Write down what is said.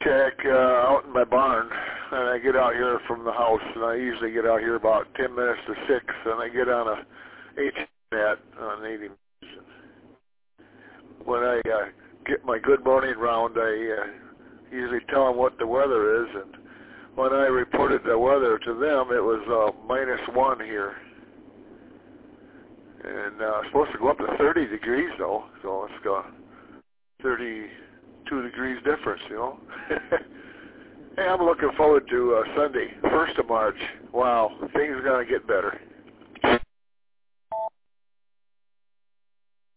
check out in my barn, and I get out here from the house, and I usually get out here about 10 minutes to 6, and I get on a HNet on 80. When I get my good morning round, I usually tell them what the weather is, and when I reported the weather to them, it was -1 here. And it's supposed to go up to 30 degrees, though, so it's got 32 degrees difference, you know. Hey, I'm looking forward to Sunday, 1st of March. Wow, things are going to get better.